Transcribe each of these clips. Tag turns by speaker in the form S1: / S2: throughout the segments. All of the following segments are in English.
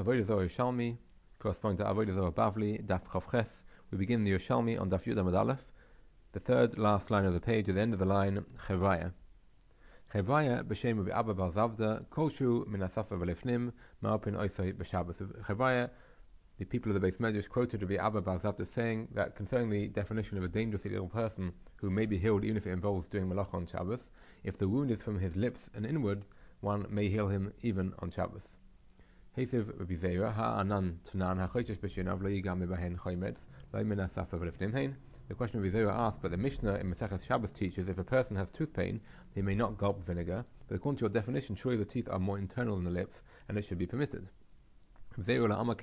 S1: Avodah Zarah Yerushalmi, corresponding to Avodah Zarah Bavli, Daf Chavches. We begin the Yerushalmi on Daf Yud Amud Aleph. The third last line of the page, at the end of the line, Chevraya. Chevraya b'shem Rabbi Abba bar Zavda, kolshu min asafa v'lefnim, ma'opin oisai b'Shabbos. Chevraya, the people of the Beis Medrash, quoted Rabbi Abba bar Zavda saying that concerning the definition of a dangerously ill person who may be healed even if it involves doing malacha on Shabbos, if the wound is from his lips and inward, one may heal him even on Shabbos. Heisiv Rabbi Zeira ha'anan tunan ha'chodesh b'shinav lo yigam mebahen choymetz lo min asafa v'lefnim hein. The question Rabbi Zeira asked, but the Mishnah in Masechet Shabbos teaches if a person has tooth pain, he may not gulp vinegar, but according to your definition, surely the teeth are more internal than the lips, and it should be permitted. Rather, Rabbi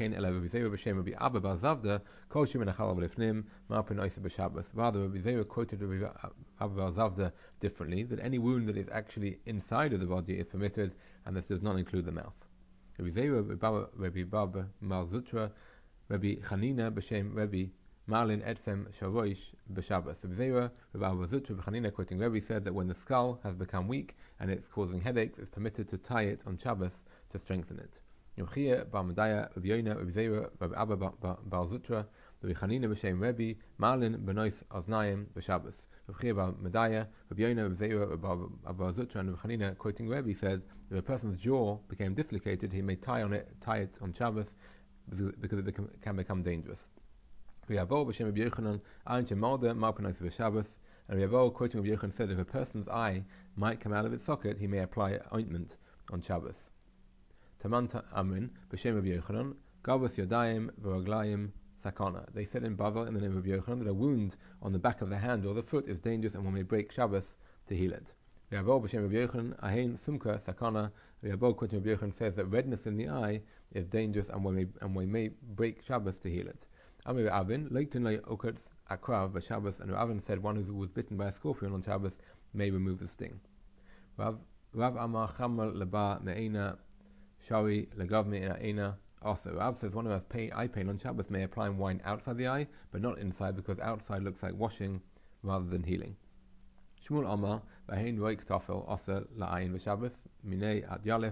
S1: Zeira quoted Rabbi Abba bar Zavda differently, that any wound that is actually inside of the body is permitted, and this does not include the mouth. Rabbi Zeira, Rabbi Baba Mal Zutra, Rabbi Chanina b'shem Rabbi Malin Etzem Shavoish b'Shabbos. Rabbi Zeira, Rabbi Abba Zutra, Rabbi Chanina quoting Rabbi said that when the skull has become weak and it's causing headaches, it's permitted to tie it on Shabbos to strengthen it. Yomchia bar Medaya, Rabbi Yoina, Rabbi Zeira, Rabbi Abba bar Zutra, Rabbi Chanina b'shem Rabbi Malin b'Nois Oznayim b'Shabbos. Rabbi bar Medaya, Rabbi Yoina, Rabbi Zeira, Rabbi Abba Zutra, and Rabbi Chanina quoting Rabbi said, if a person's jaw became dislocated, he may tie it on Shabbos because it can become dangerous. Rabbi Abba b'shem Rabbi Yochanan, Ayin shemalda marpanois b'Shabbos, and Rabbi Abba quoting Rabbi Yochanan said, if a person's eye might come out of its socket, he may apply ointment on Shabbos. Tamanta Amrin b'shem Rabbi Yochanan, Gavus Yodayim v'Raglayim Sakana. They said in Bavel, in the name of Rabbi Yochanan, that a wound on the back of the hand or the foot is dangerous and one may break Shabbos to heal it. Rabbi Abba b'shem Rabbi Yochanan, Ahin Sumka Sakana. Rabbi Abba quoting Rabbi Yochanan says that redness in the eye is dangerous and one may break Shabbos to heal it. Amir Avin, Leighton lay okats akrav b'Shabbos, and Avin said one who was bitten by a scorpion on Shabbos may remove the sting. Rav Amar Chamal Leba Me'ena Shawi Legavmi Eina. Also, Rav says one who has eye pain on Shabbos may apply wine outside the eye, but not inside, because outside looks like washing rather than healing. Shmuel Amar Vahein Roik Tafel Asa La'ayin v'Shabbos Minei Ad Yalef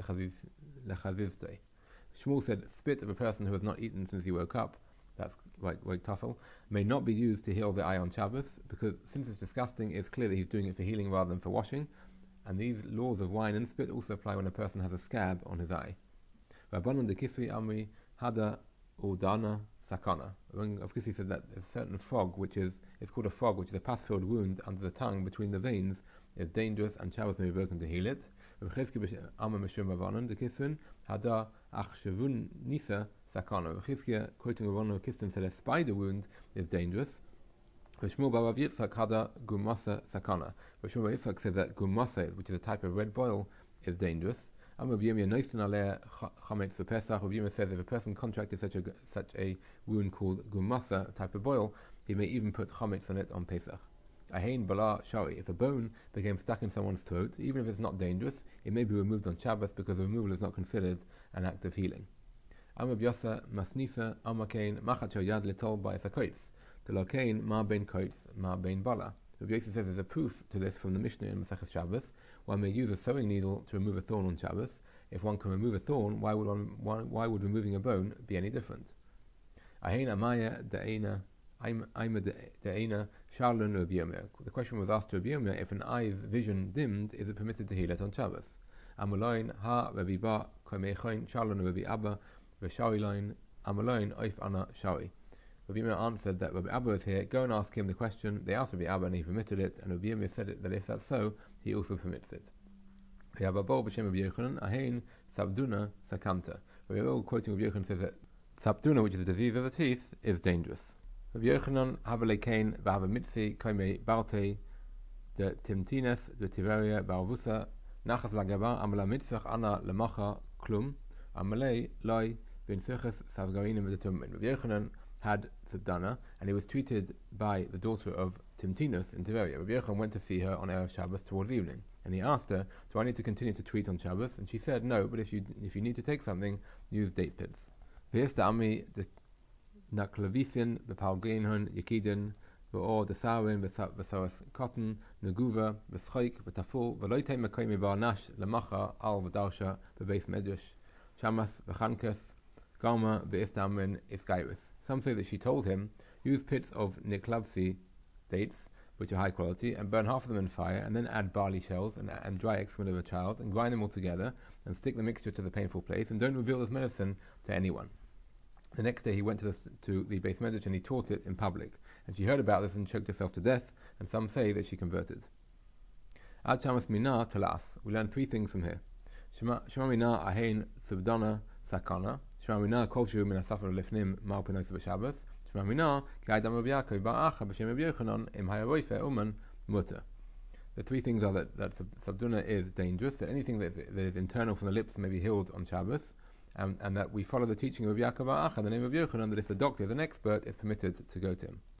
S1: Lechaziztei. Shmuel said spit of a person who has not eaten since he woke up, that's like Roik Tafel, may not be used to heal the eye on Shabbos, because since it's disgusting, it's clear that he's doing it for healing rather than for washing. And these laws of wine and spit also apply when a person has a scab on his eye. Rabbanon de Kisri Amri Hada Udana Sakana. Of Kisri said that a certain frog, it's called a frog, which is a pus-filled wound under the tongue between the veins, is dangerous and Shabbos may be broken to heal it. Amar Meshum Rabbanon de Kisrin Hada Achshavun Nisa Sakana. Chizkiya, quoting Rabbanon de Kisrin, said a spider wound is dangerous. Shmuel bar Rav Yitzchak Hada Gumasa Sakana. Shmuel bar Yitzchak said that gumasa, which is a type of red boil, is dangerous. Rabbi Yirmiyah Noisin Aleh Chametz for Pesach. Rabbi Yirmiyah says if a person contracted such a wound called gumasa, a type of boil, he may even put chametz on it on Pesach. Ahein Bala Shari. If a bone became stuck in someone's throat, even if it's not dangerous, it may be removed on Shabbos because the removal is not considered an act of healing. Amar Yasa Masnisa Amakain Machacho Yad Litol by Sakoitz. The lokain ma bein koitz ma bein bala. Rabbi Yosef says there's a proof to this from the Mishnah in Masechet Shabbos. One may use a sewing needle to remove a thorn on Shabbos. If one can remove a thorn, why would removing a bone be any different? Ahein amaya de'ena aima de'ena shalun Rabbi Yirmiyah. The question was asked to Rabbi Yirmiyah, if an eye's vision dimmed, is it permitted to heal it on Shabbos? Amaloin ha Rabbi ba komechoin shalun Rabbi Abba v'shawiloin amaloin oif ana shawi. Rabbi Yirmiyah answered that Rabbi Abba was here, go and ask him the question. They asked Rabbi Abba and he permitted it, and Rabbi Yirmiyah said that if that's so, he also permits it. Rabbi Abba b'shem Rabbi Yochanan, Ahein Sabduna Sakanta. Rabbi Abba quoting Rabbi Yochanan says that Sabduna, which is a disease of the teeth, is dangerous. Rabbi Yochanan Havelekain V'Hava Mitzi Koime Barte de Timtines de Tiveria Barvusa Nachas Lagaba Amala Mitzach Ana Lemacha Klum Amalei Loi Binfiches Savgarinim V'Tummin. Rabbi Yochanan had Sabdana, and he was treated by the daughter of Timtinus in Tiberia. Rabbi Yochanan went to see her on Erev Shabbos towards evening, and he asked her, do I need to continue to treat on Shabbos? And she said, no, but if you need to take something, use date pits. V'yesta ami the naklavisin v'palgeinhun yekidin v'or desawin v'saras cotton neguva v'schoik v'taful v'loitei mekoimi barnash lemacha al v'darsha v'beis medrash shamas v'chankes Galma v'istamrin iskairis. Some say that she told him, use pits of niklavsi dates, which are high quality, and burn half of them in fire, and then add barley shells and dry excrement of a child, and grind them all together, and stick the mixture to the painful place, and don't reveal this medicine to anyone. The next day he went to the Beis Medrash and he taught it in public, and she heard about this and choked herself to death, and some say that she converted. Ad Shamas Mina Talas. We learn three things from here. Shema Mina Ahein Subdana Sakana. Shema Mina Kolshu Min Asafar Lifnim Mal Pinos B'Shabbos. Shema Mina Ki Adam Rabbi Yaakov Ba'acha B'Shem Rabbi Yochanan Im Hayaroife Uman Mutter. The three things are that Subduna is dangerous, that anything that is internal from the lips may be healed on Shabbos, and that we follow the teaching of Yaakov Ba'acha, the name of Yochanan, that if the doctor is an expert, it's permitted to go to him.